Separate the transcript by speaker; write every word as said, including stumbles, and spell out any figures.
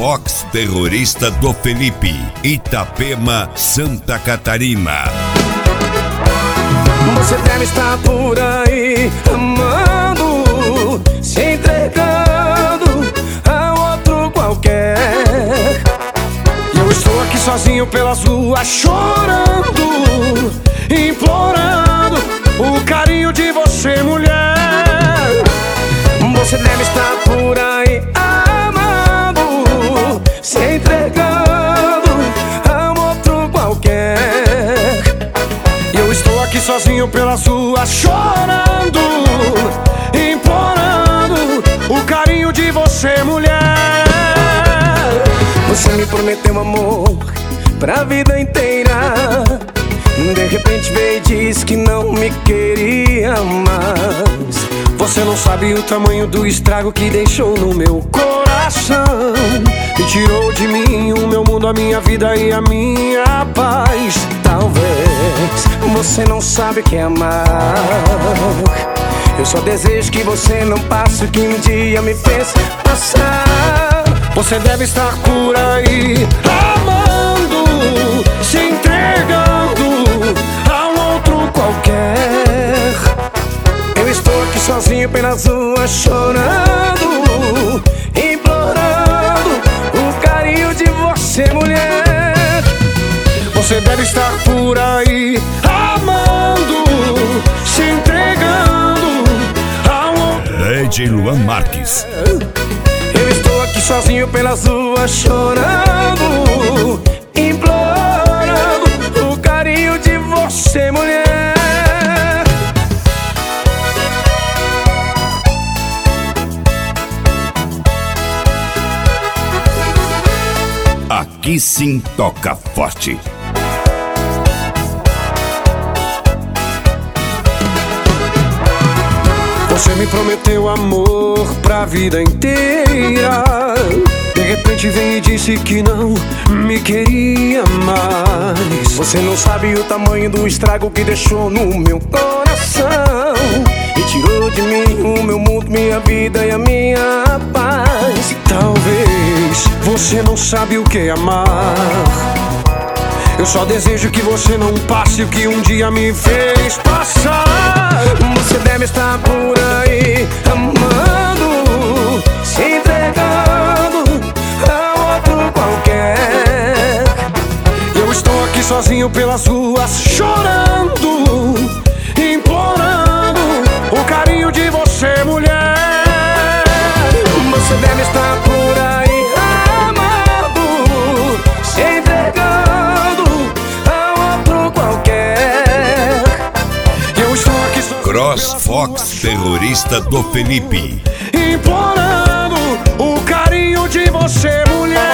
Speaker 1: Fox terrorista do Felipe, Itapema, Santa Catarina.
Speaker 2: Você deve estar por aí amando, se entregando a outro qualquer. E eu estou aqui sozinho pelas ruas chorando, implorando o carinho de você, mulher. Você deve estar por aí amando, se entregando a outro qualquer. E eu estou aqui sozinho pelas ruas chorando, implorando o carinho de você, mulher. Você me prometeu amor pra vida inteira, de repente veio e disse que não me queria mais. Você não sabe o tamanho do estrago que deixou no meu coração, e tirou de mim o meu mundo, a minha vida e a minha paz. Talvez você não sabe o que é amar. Eu só desejo que você não passe o que um dia me fez passar. Você deve estar por aí amando, se entregando a outro qualquer. Eu estou aqui sozinho pelas ruas chorando, implorando o carinho de você, mulher. Você deve estar por aí amando, se entregando ao outro.
Speaker 1: D J Luan Marques.
Speaker 2: Eu estou aqui sozinho pelas ruas chorando, implorando o carinho de você, mulher.
Speaker 1: Aqui sim toca forte.
Speaker 2: Você me prometeu amor pra vida inteira, de repente veio e disse que não me queria mais. Você não sabe o tamanho do estrago que deixou no meu coração, e tirou de mim o meu mundo, minha vida e a minha paz. Talvez você não sabe o que é amar. Eu só desejo que você não passe o que um dia me fez passar. Você deve estar por aí amando, se entregando a outro qualquer. Eu estou aqui sozinho pelas ruas chorando, implorando o carinho de você, mulher. Você deve estar por aí amando, se entregando a outro qualquer. Eu estou aqui sozinho
Speaker 1: Cross Fox terrorista do Felipe,
Speaker 2: implorando o carinho de você, mulher.